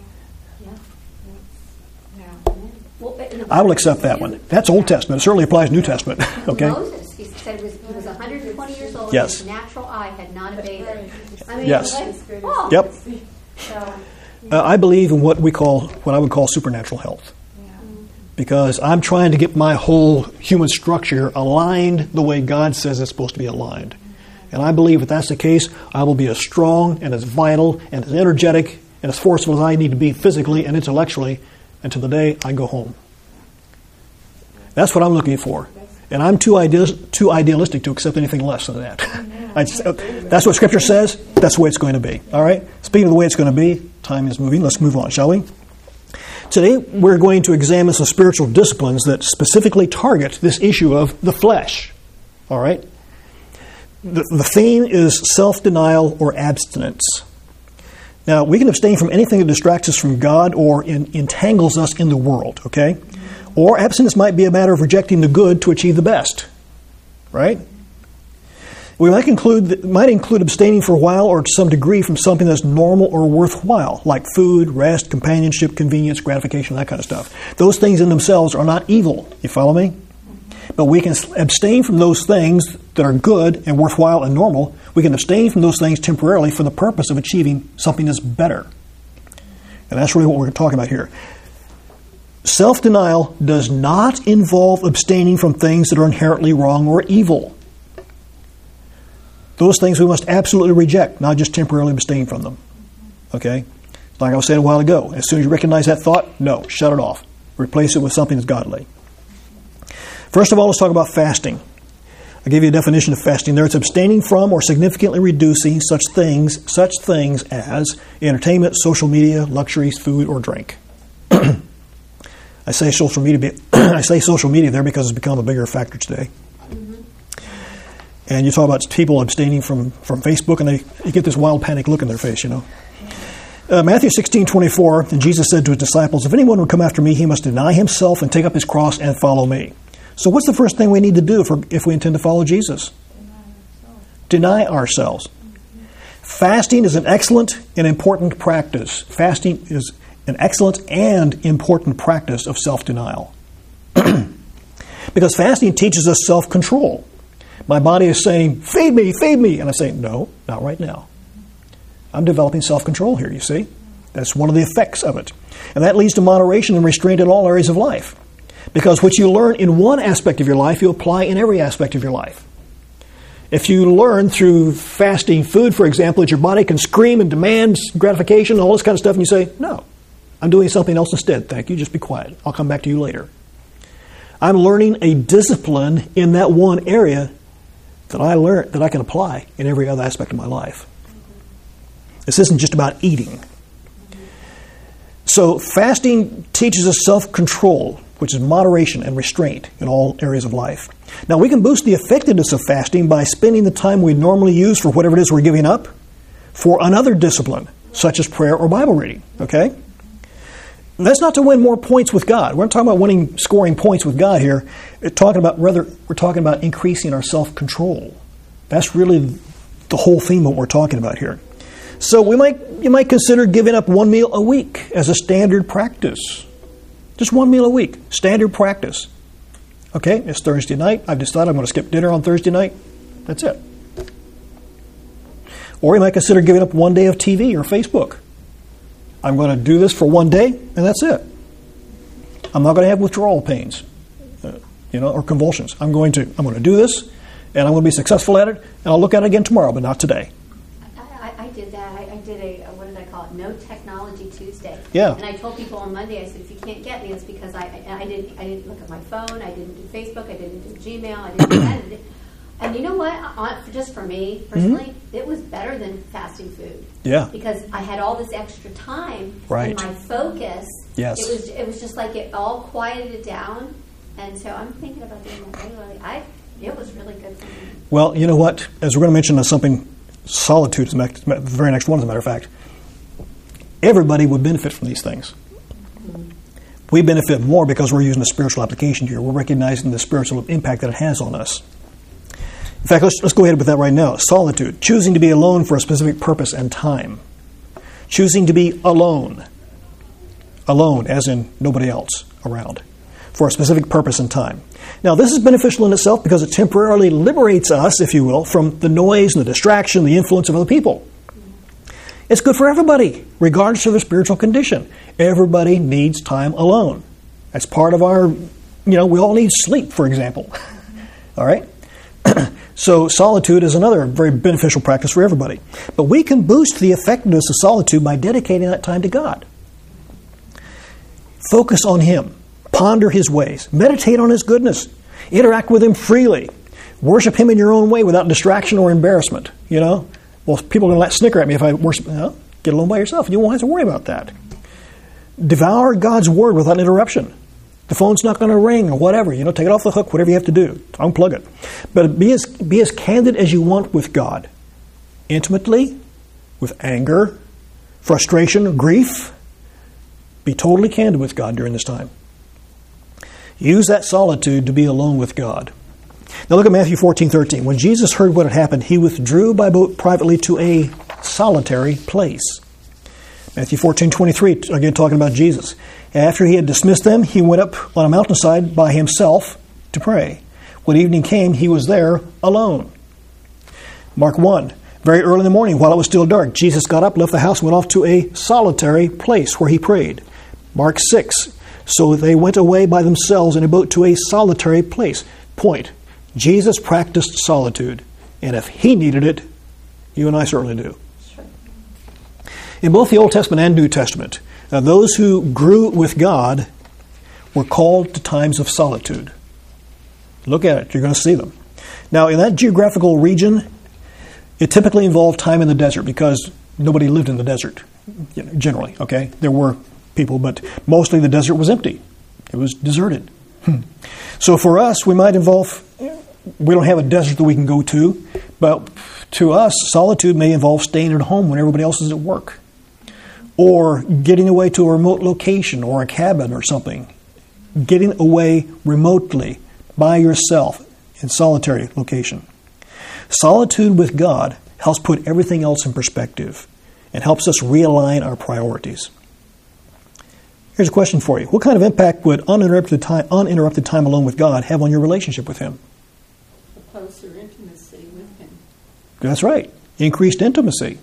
I will accept that one. That's Old Testament. It certainly applies New Testament. Okay. Moses, he said he was, he was one hundred twenty years old. Yes. His natural eye had not abated. I mean, Yes. like, oh. Yep. So, Uh, I believe in what we call, what I would call supernatural health. Because I'm trying to get my whole human structure aligned the way God says it's supposed to be aligned. And I believe if that's the case, I will be as strong and as vital and as energetic and as forceful as I need to be physically and intellectually until the day I go home. That's what I'm looking for. And I'm too, ideal, too idealistic to accept anything less than that. I just, that's what Scripture says. That's the way it's going to be. All right? Speaking of the way it's going to be, time is moving. Let's move on, shall we? Today, we're going to examine some spiritual disciplines that specifically target this issue of the flesh. All right? The, the theme is self-denial or abstinence. Now, we can abstain from anything that distracts us from God or in, entangles us in the world, okay? Or abstinence might be a matter of rejecting the good to achieve the best, right? We might include, might include abstaining for a while or to some degree from something that's normal or worthwhile, like food, rest, companionship, convenience, gratification, that kind of stuff. Those things in themselves are not evil. You follow me? But we can abstain from those things that are good and worthwhile and normal. We can abstain from those things temporarily for the purpose of achieving something that's better. And that's really what we're talking about here. Self-denial does not involve abstaining from things that are inherently wrong or evil. Those things we must absolutely reject, not just temporarily abstain from them. Okay? Like I was saying a while ago, as soon as you recognize that thought, no, shut it off. Replace it with something that's godly. First of all, let's talk about fasting. I'll give you a definition of fasting there. It's abstaining from or significantly reducing such things, such things as entertainment, social media, luxuries, food, or drink. I say social media. I say social media there because it's become a bigger factor today. Mm-hmm. And you talk about people abstaining from, from Facebook, and they you get this wild panic look in their face, you know. Uh, Matthew sixteen twenty-four, and Jesus said to his disciples, "If anyone would come after me, he must deny himself and take up his cross and follow me." So what's the first thing we need to do if, if we intend to follow Jesus? Deny ourselves. Deny ourselves. Mm-hmm. Fasting is an excellent and important practice. Fasting is an excellent and important practice of self-denial. Because fasting teaches us self-control. My body is saying, feed me, feed me. And I say, no, not right now. I'm developing self-control here, you see. That's one of the effects of it. And that leads to moderation and restraint in all areas of life. Because what you learn in one aspect of your life, you apply in every aspect of your life. If you learn through fasting food, for example, that your body can scream and demand gratification and all this kind of stuff, and you say, no, I'm doing something else instead. Thank you. Just be quiet. I'll come back to you later. I'm learning a discipline in that one area that I learn that I can apply in every other aspect of my life. This isn't just about eating. So fasting teaches us self-control, which is moderation and restraint in all areas of life. Now, we can boost the effectiveness of fasting by spending the time we normally use for whatever it is we're giving up for another discipline, such as prayer or Bible reading. Okay? And that's not to win more points with God. We're not talking about winning, scoring points with God here. We're talking about, rather, we're talking about increasing our self-control. That's really the whole theme of what we're talking about here. So we might you might consider giving up one meal a week as a standard practice. Just one meal a week, standard practice. Okay, it's Thursday night. I've decided I'm going to skip dinner on Thursday night. That's it. Or you might consider giving up one day of T V or Facebook. I'm going to do this for one day, and that's it. I'm not going to have withdrawal pains, uh, you know, or convulsions. I'm going to I'm going to do this, and I'm going to be successful at it, and I'll look at it again tomorrow, but not today. I, I did that. I, I did a, what did I call it? No Technology Tuesday. Yeah. And I told people on Monday, I said, if you can't get me, it's because I, I, I didn't I didn't look at my phone, I didn't do Facebook, I didn't do Gmail, I didn't do that. And you know what? On, just for me, personally, mm-hmm. it was better than fasting food. Yeah. Because I had all this extra time. Right. And my focus. Yes. It was it was just like it all quieted down. And so I'm thinking about doing that regularly. I It was really good for me. Well, you know what? As we're going to mention something, solitude is the very next one, as a matter of fact. Everybody would benefit from these things. Mm-hmm. We benefit more because we're using a spiritual application here. We're recognizing the spiritual impact that it has on us. In fact, let's, let's go ahead with that right now. Solitude, choosing to be alone for a specific purpose and time. Choosing to be alone. Alone, as in nobody else around. For a specific purpose and time. Now, this is beneficial in itself because it temporarily liberates us, if you will, from the noise and the distraction, the influence of other people. It's good for everybody, regardless of their spiritual condition. Everybody needs time alone. That's part of our, you know, we all need sleep, for example. All right? So solitude is another very beneficial practice for everybody. But we can boost the effectiveness of solitude by dedicating that time to God. Focus on Him. Ponder His ways. Meditate on His goodness. Interact with Him freely. Worship Him in your own way without distraction or embarrassment. You know? Well, people are going to snicker at me if I worship. Well, get alone by yourself. You won't have to worry about that. Devour God's Word without interruption. The phone's not going to ring or whatever. You know, take it off the hook, whatever you have to do. Unplug it. But be as, be as candid as you want with God. Intimately, with anger, frustration, grief. Be totally candid with God during this time. Use that solitude to be alone with God. Now look at Matthew fourteen thirteen. When Jesus heard what had happened, He withdrew by boat privately to a solitary place. Matthew fourteen twenty-three, again talking about Jesus. After He had dismissed them, He went up on a mountainside by Himself to pray. When evening came, He was there alone. Mark one, very early in the morning, while it was still dark, Jesus got up, left the house, and went off to a solitary place where He prayed. Mark six, so they went away by themselves in a boat to a solitary place. Point, Jesus practiced solitude, and if He needed it, You and I certainly do. Sure. In both the Old Testament and New Testament, uh, those who grew with God were called to times of solitude. Look at it. You're going to see them. Now, in that geographical region, it typically involved time in the desert because nobody lived in the desert, generally, okay? There were people, but mostly the desert was empty. It was deserted. Hmm. So for us, we might involve, we don't have a desert that we can go to, but to us, solitude may involve staying at home when everybody else is at work, or getting away to a remote location or a cabin or something, getting away remotely by yourself in solitary location. Solitude with God helps put everything else in perspective and helps us realign our priorities. Here's a question for you. What kind of impact would uninterrupted time, uninterrupted time alone with God have on your relationship with Him? A closer intimacy with Him. That's right. Increased intimacy.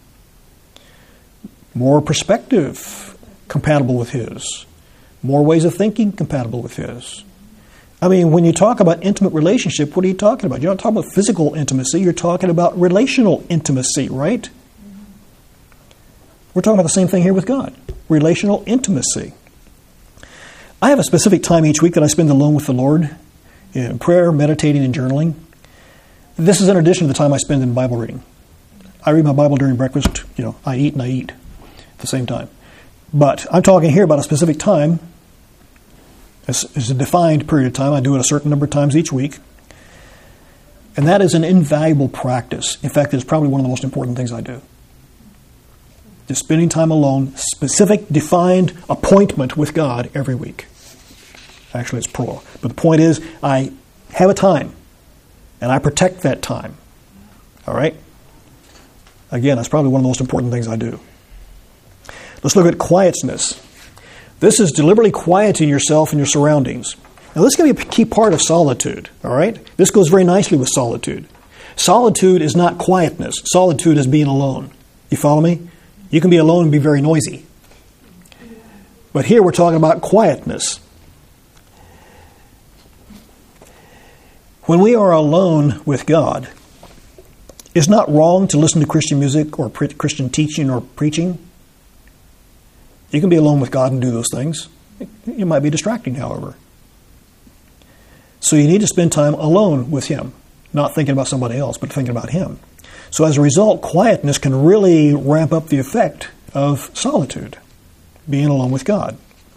More perspective compatible with His. More ways of thinking compatible with His. I mean, when you talk about intimate relationship, what are you talking about? You're not talking about physical intimacy. You're talking about relational intimacy, right? We're talking about the same thing here with God. Relational intimacy. I have a specific time each week that I spend alone with the Lord in prayer, meditating, and journaling. This is in addition to the time I spend in Bible reading. I read my Bible during breakfast. You know, I eat and I eat at the same time. But I'm talking here about a specific time. It's, it's a defined period of time. I do it a certain number of times each week. And that is an invaluable practice. In fact, it's probably one of the most important things I do. Just spending time alone, specific, defined appointment with God every week. Actually, it's plural. But the point is, I have a time, and I protect that time. All right? Again, that's probably one of the most important things I do. Let's look at quietness. This is deliberately quieting yourself and your surroundings. Now, this is going to be a key part of solitude. All right? This goes very nicely with solitude. Solitude is not quietness. Solitude is being alone. You follow me? You can be alone and be very noisy. But here we're talking about quietness. When we are alone with God, it's not wrong to listen to Christian music or pre- Christian teaching or preaching. You can be alone with God and do those things. It might be distracting, however. So you need to spend time alone with Him, not thinking about somebody else, but thinking about Him. So as a result, quietness can really ramp up the effect of solitude, being alone with God.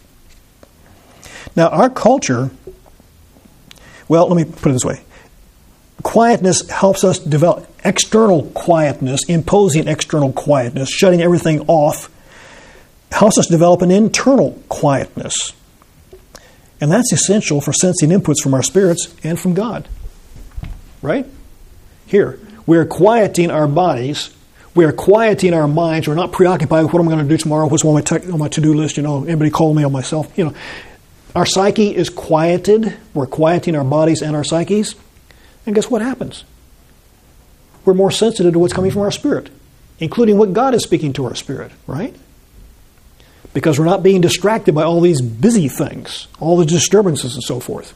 Now, our culture, well, let me put it this way. Quietness helps us develop external quietness, imposing external quietness, shutting everything off, helps us develop an internal quietness. And that's essential for sensing inputs from our spirits and from God. Right? Here. We are quieting our bodies. We are quieting our minds. We're not preoccupied with what I'm going to do tomorrow, what's on my, te- on my to-do list, you know, anybody call me on myself. You know, our psyche is quieted. We're quieting our bodies and our psyches. And guess what happens? We're more sensitive to what's coming from our spirit, including what God is speaking to our spirit, right? Because we're not being distracted by all these busy things, all the disturbances and so forth.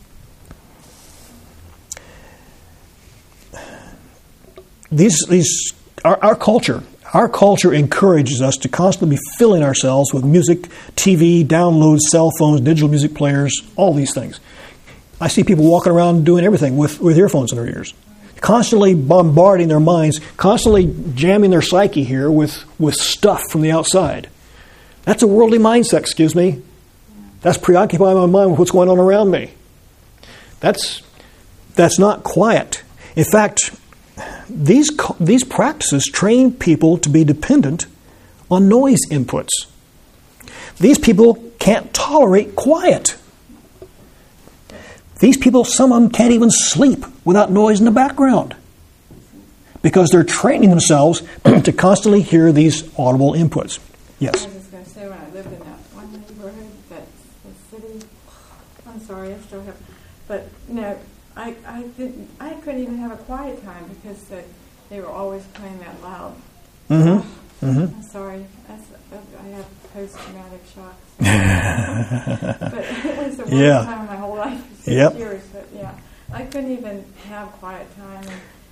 These, these, our, our culture, our culture encourages us to constantly be filling ourselves with music, T V, downloads, cell phones, digital music players, all these things. I see people walking around doing everything with, with earphones in their ears, constantly bombarding their minds, constantly jamming their psyche here with, with stuff from the outside. That's a worldly mindset, excuse me. That's preoccupying my mind with what's going on around me. That's, that's not quiet. In fact, These these practices train people to be dependent on noise inputs. These people can't tolerate quiet. These people, some of them can't even sleep without noise in the background because they're training themselves to constantly hear these audible inputs. Yes? I was just going to say, when I lived in that one neighborhood, that the city, I'm sorry, I still have, but, you know, I, I didn't. I couldn't even have a quiet time because uh, they were always playing that loud. Mm-hmm. Mm-hmm. I'm sorry. That's, I have post-traumatic shock. But it was the worst Yeah. time of my whole life for six Yep. years. But yeah, I couldn't even have quiet time. And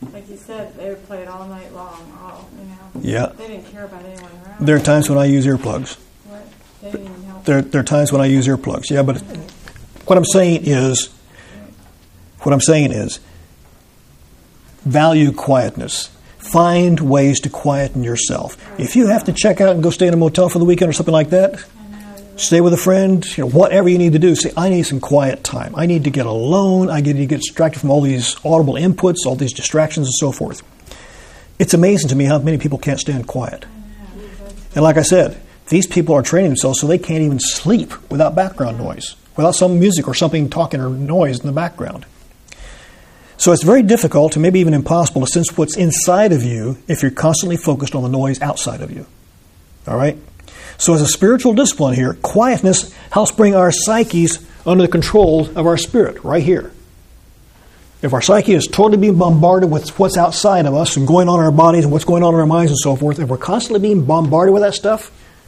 like you said, they would play it all night long. All you know. Yeah. They didn't care about anyone around. There are times when I use earplugs. What? They didn't even help. There, there are times when I use earplugs. Yeah, but what I'm saying is, what I'm saying is, value quietness. Find ways to quieten yourself. If you have to check out and go stay in a motel for the weekend or something like that, stay with a friend, you know, whatever you need to do, say, I need some quiet time. I need to get alone. I need to get distracted from all these audible inputs, all these distractions and so forth. It's amazing to me how many people can't stand quiet. And like I said, these people are training themselves so they can't even sleep without background noise, without some music or something talking or noise in the background. So it's very difficult and maybe even impossible to sense what's inside of you if you're constantly focused on the noise outside of you. All right? So as a spiritual discipline here, quietness helps bring our psyches under the control of our spirit, right here. If our psyche is totally being bombarded with what's outside of us and going on in our bodies and what's going on in our minds and so forth, if we're constantly being bombarded with that stuff,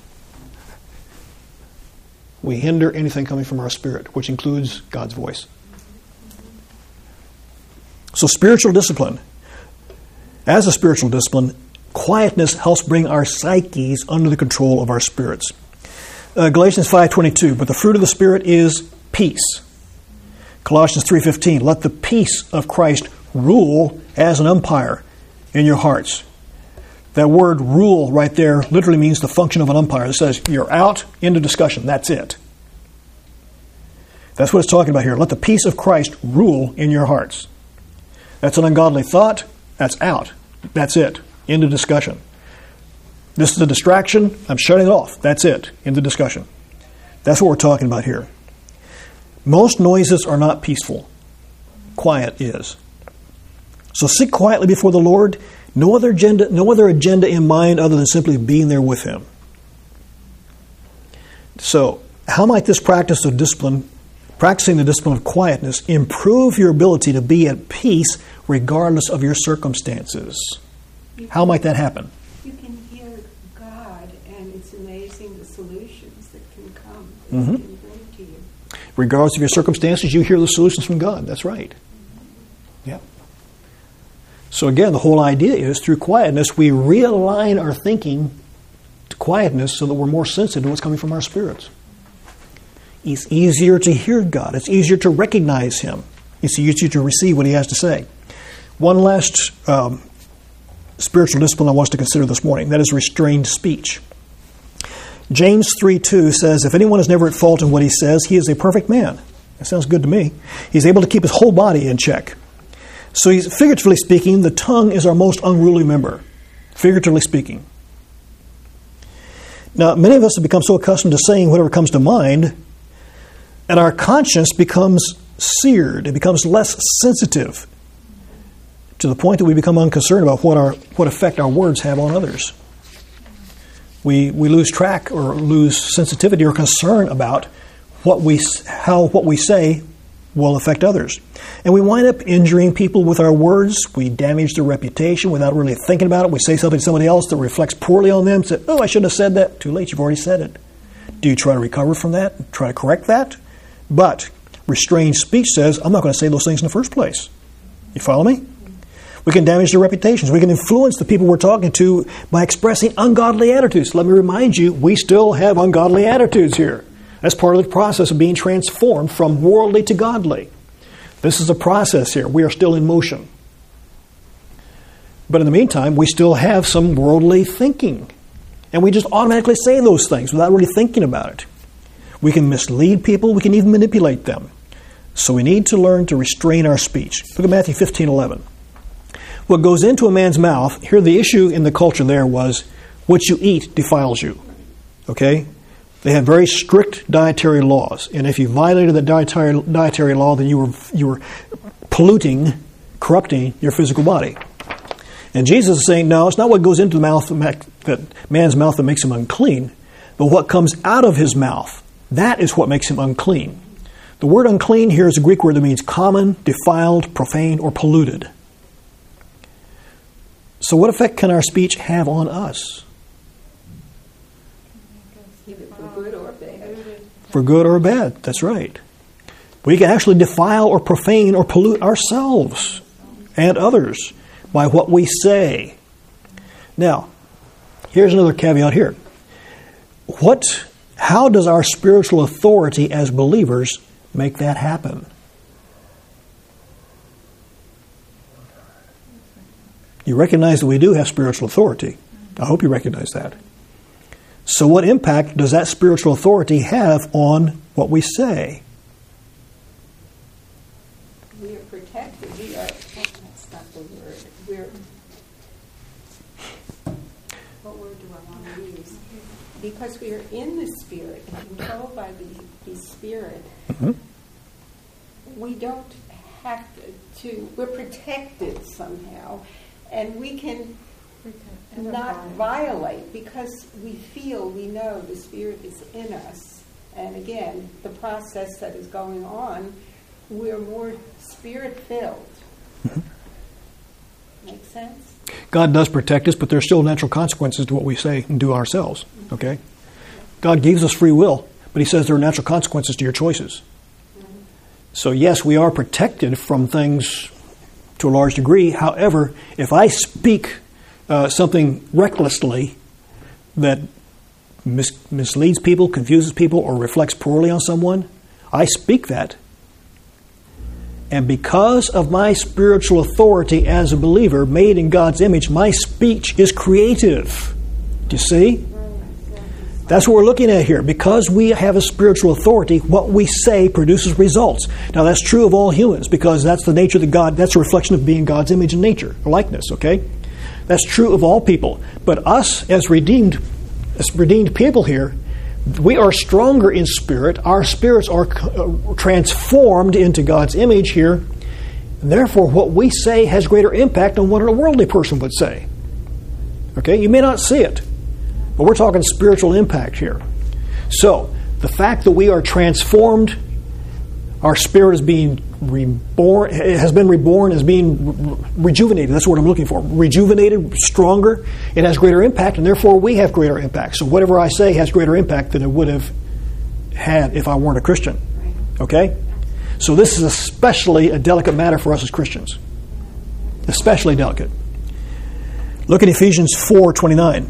we hinder anything coming from our spirit, which includes God's voice. So spiritual discipline. As a spiritual discipline, quietness helps bring our psyches under the control of our spirits. Uh, Galatians five twenty-two, but the fruit of the Spirit is peace. Colossians three fifteen, let the peace of Christ rule as an umpire in your hearts. That word rule right there literally means the function of an umpire. It says you're out, into discussion. That's it. That's what it's talking about here. Let the peace of Christ rule in your hearts. That's an ungodly thought. That's out. That's it. Into discussion. This is a distraction. I'm shutting it off. That's it. Into discussion. That's what we're talking about here. Most noises are not peaceful. Quiet is. So sit quietly before the Lord. No other agenda, no other agenda in mind other than simply being there with Him. So, how might this practice of discipline, practicing the discipline of quietness, improve your ability to be at peace regardless of your circumstances? How might that happen? You can hear God, and it's amazing the solutions that can come, that Mm-hmm. He can bring to you. Regardless of your circumstances, you hear the solutions from God. That's right. Yeah. So again, the whole idea is through quietness, we realign our thinking to quietness so that we're more sensitive to what's coming from our spirits. It's easier to hear God. It's easier to recognize Him. It's easier to receive what He has to say. One last um, spiritual discipline I want us to consider this morning. That is restrained speech. James three two says, if anyone is never at fault in what he says, he is a perfect man. That sounds good to me. He's able to keep his whole body in check. So he's, figuratively speaking, the tongue is our most unruly member. Figuratively speaking. Now, many of us have become so accustomed to saying whatever comes to mind, and our conscience becomes seared. It becomes less sensitive to the point that we become unconcerned about what our what effect our words have on others. We we lose track or lose sensitivity or concern about what we how what we say will affect others. And we wind up injuring people with our words. We damage their reputation without really thinking about it. We say something to somebody else that reflects poorly on them. Say, oh, I shouldn't have said that. Too late, you've already said it. Do you try to recover from that? Try to correct that? But restrained speech says, I'm not going to say those things in the first place. You follow me? We can damage their reputations. We can influence the people we're talking to by expressing ungodly attitudes. Let me remind you, we still have ungodly attitudes here. That's part of the process of being transformed from worldly to godly. This is a process here. We are still in motion. But in the meantime, we still have some worldly thinking. And we just automatically say those things without really thinking about it. We can mislead people. We can even manipulate them. So we need to learn to restrain our speech. Look at Matthew fifteen eleven. What goes into a man's mouth, here the issue in the culture there was, what you eat defiles you. Okay? They had very strict dietary laws. And if you violated the dietary, dietary law, then you were, you were polluting, corrupting your physical body. And Jesus is saying, no, it's not what goes into the mouth, that man's mouth that makes him unclean, but what comes out of his mouth. That is what makes him unclean. The word unclean here is a Greek word that means common, defiled, profane, or polluted. So what effect can our speech have on us? Either for good or bad. For good or bad, that's right. We can actually defile or profane or pollute ourselves and others by what we say. Now, here's another caveat here. What, how does our spiritual authority as believers make that happen? You recognize that we do have spiritual authority. I hope you recognize that. So what impact does that spiritual authority have on what we say? We are protected. We are, that's not the word. We're, what word do I want to use? Because we are in the Spirit and controlled by the, the Spirit, mm-hmm. we don't have to, to, we're protected somehow. And we can not violate because we feel, we know the Spirit is in us. And again, the process that is going on, we're more Spirit-filled. Mm-hmm. Make sense? God does protect us, but there's still natural consequences to what we say and do ourselves. Okay? God gives us free will, but He says there are natural consequences to your choices. Mm-hmm. So yes, we are protected from things to a large degree. However, if I speak uh, something recklessly that mis- misleads people, confuses people, or reflects poorly on someone, I speak that. And because of my spiritual authority as a believer made in God's image, my speech is creative. Do you see? That's what we're looking at here. Because we have a spiritual authority, what we say produces results. Now that's true of all humans because that's the nature of God. That's a reflection of being God's image and nature, or likeness, okay? That's true of all people. But us as redeemed, as redeemed people here, we are stronger in spirit. Our spirits are transformed into God's image here. And therefore, what we say has greater impact on what a worldly person would say. Okay? You may not see it. But we're talking spiritual impact here. So, the fact that we are transformed, our spirit is being reborn, has been reborn, is being re- rejuvenated. That's what I'm looking for. Rejuvenated, stronger, it has greater impact, and therefore we have greater impact. So whatever I say has greater impact than it would have had if I weren't a Christian. Okay? So this is especially a delicate matter for us as Christians. Especially delicate. Look at Ephesians four twenty-nine.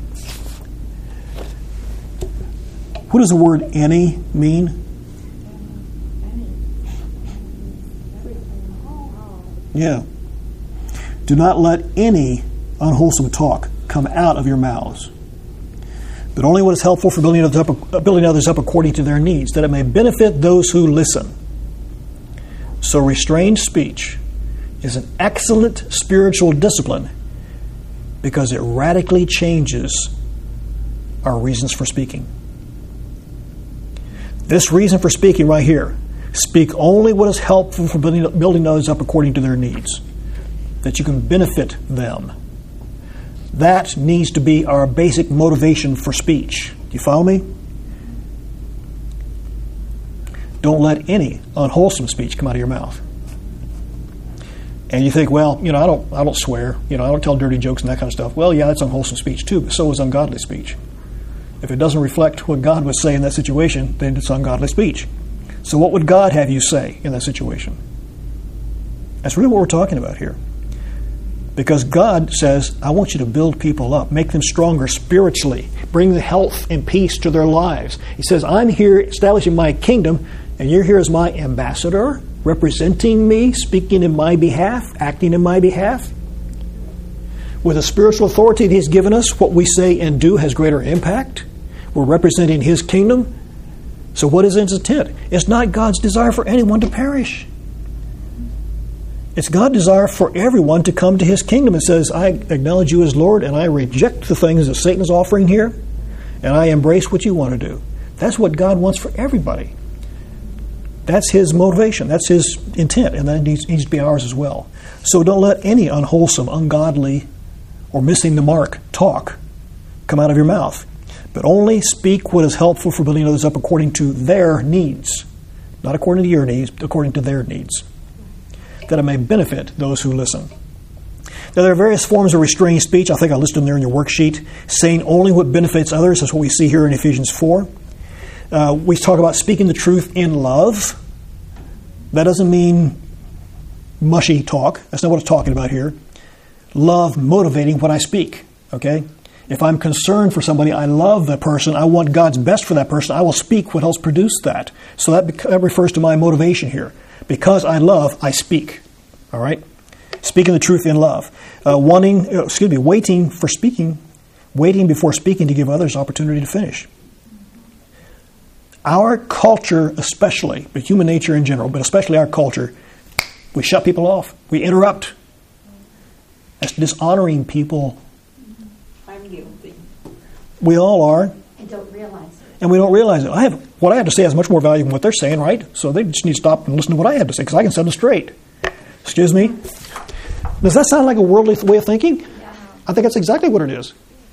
What does the word any mean? Yeah. Do not let any unwholesome talk come out of your mouths, but only what is helpful for building others up, building others up according to their needs, that it may benefit those who listen. So restrained speech is an excellent spiritual discipline because it radically changes our reasons for speaking. This reason for speaking right here, speak only what is helpful for building, building others up according to their needs, that you can benefit them. That needs to be our basic motivation for speech. Do you follow me? Don't let any unwholesome speech come out of your mouth. And you think, well, you know, I don't, I don't swear, you know, I don't tell dirty jokes and that kind of stuff. Well, yeah, that's unwholesome speech too, but so is ungodly speech. If it doesn't reflect what God would say in that situation, then it's ungodly speech. So what would God have you say in that situation? That's really what we're talking about here. Because God says, I want you to build people up, make them stronger spiritually, bring the health and peace to their lives. He says, I'm here establishing my kingdom, and you're here as my ambassador, representing me, speaking in my behalf, acting in my behalf. With the spiritual authority that He's given us, what we say and do has greater impact. We're representing His kingdom. So what is His intent? It's not God's desire for anyone to perish. It's God's desire for everyone to come to His kingdom. It says, I acknowledge you as Lord, and I reject the things that Satan is offering here, and I embrace what you want to do. That's what God wants for everybody. That's His motivation. That's His intent, and that needs, needs to be ours as well. So don't let any unwholesome, ungodly, or missing the mark talk come out of your mouth, but only speak what is helpful for building others up according to their needs. Not according to your needs, but according to their needs, that it may benefit those who listen. Now, there are various forms of restrained speech. I think I listed them there in your worksheet. Saying only what benefits others. That's what we see here in Ephesians four. Uh, we talk about speaking the truth in love. That doesn't mean mushy talk. That's not what it's talking about here. love motivating what I speak, okay? If I'm concerned for somebody, I love that person, I want God's best for that person, I will speak what helps produce that. So that, bec- that refers to my motivation here. Because I love, I speak, all right? Speaking the truth in love. Uh, wanting, excuse me, waiting for speaking, waiting before speaking to give others opportunity to finish. Our culture especially, but human nature in general, but especially our culture, we shut people off. We interrupt. That's dishonoring people. I'm guilty. We all are. And don't realize it. And we don't realize it. I have what I have to say has much more value than what they're saying, right? So they just need to stop and listen to what I have to say because I can set them straight. Excuse me? Does that sound like a worldly way of thinking? Yeah. I think that's exactly what it is.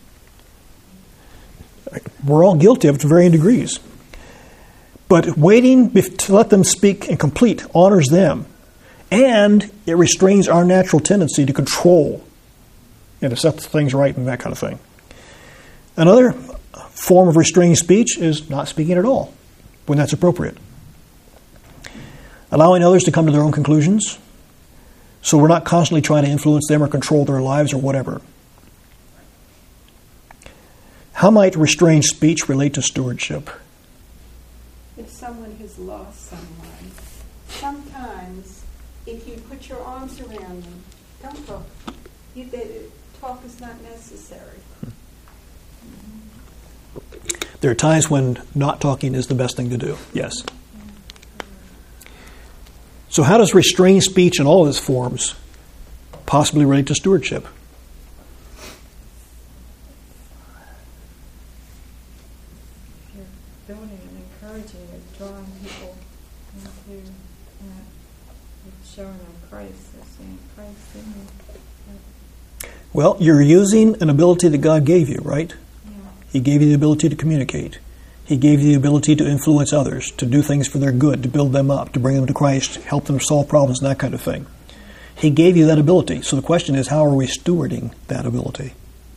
We're all guilty of it to varying degrees. But waiting to let them speak and complete honors them. And it restrains our natural tendency to control and to set things right and that kind of thing. Another form of restraining speech is not speaking at all when that's appropriate. Allowing others to come to their own conclusions, so we're not constantly trying to influence them or control their lives or whatever. How might restrained speech relate to stewardship? If someone has lost someone, sometimes if you put your arms around them, don't talk. You, they, talk is not necessary. There are times when not talking is the best thing to do, yes. So how does restrained speech in all of its forms possibly relate to stewardship? If you're building and encouraging and drawing people into that, it's showing them Christ, they're seeing Christ in you. Well, you're using an ability that God gave you, right? Yeah. He gave you the ability to communicate. He gave you the ability to influence others, to do things for their good, to build them up, to bring them to Christ, help them solve problems, and that kind of thing. He gave you that ability. So the question is, how are we stewarding that ability?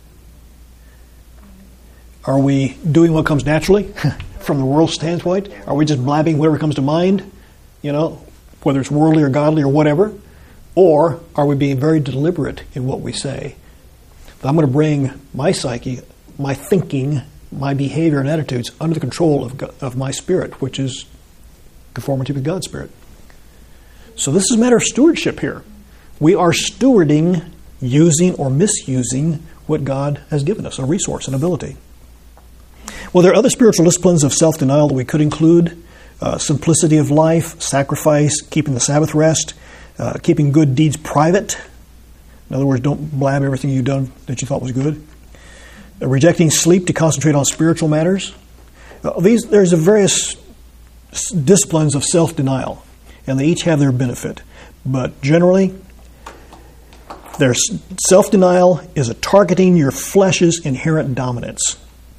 Are we doing what comes naturally from the world's standpoint? Are we just blabbing whatever comes to mind, you know, whether it's worldly or godly or whatever? Or are we being very deliberate in what we say? I'm going to bring my psyche, my thinking, my behavior and attitudes under the control of, God, of my spirit, which is conformity with God's spirit. So this is a matter of stewardship here. We are stewarding, using or misusing what God has given us, a resource, an ability. Well, there are other spiritual disciplines of self-denial that we could include. Uh, simplicity of life, sacrifice, keeping the Sabbath rest, uh, keeping good deeds private. In other words, don't blab everything you've done that you thought was good. Uh, rejecting sleep to concentrate on spiritual matters. Uh, these There's a various disciplines of self-denial, and they each have their benefit. But generally, there's self-denial is a targeting your flesh's inherent dominance.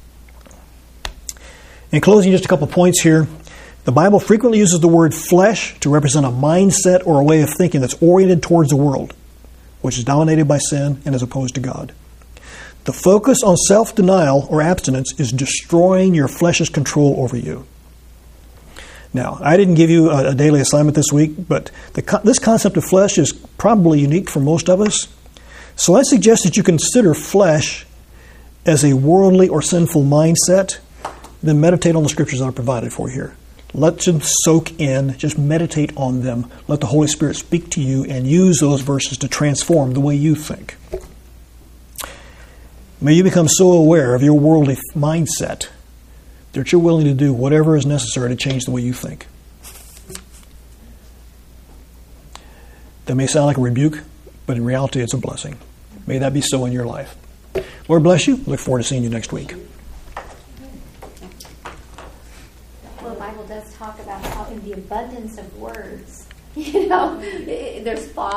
In closing, just a couple points here. The Bible frequently uses the word flesh to represent a mindset or a way of thinking that's oriented towards the world, which is dominated by sin and is opposed to God. The focus on self-denial or abstinence is destroying your flesh's control over you. Now, I didn't give you a, a daily assignment this week, but the, this concept of flesh is probably unique for most of us. So I suggest that you consider flesh as a worldly or sinful mindset, then meditate on the scriptures that are provided for you here. Let them soak in. Just meditate on them. Let the Holy Spirit speak to you and use those verses to transform the way you think. May you become so aware of your worldly mindset that you're willing to do whatever is necessary to change the way you think. That may sound like a rebuke, but in reality it's a blessing. May that be so in your life. Lord bless you. Look forward to seeing you next week. Well, the Bible does talk about how in the abundance of words, you know, there's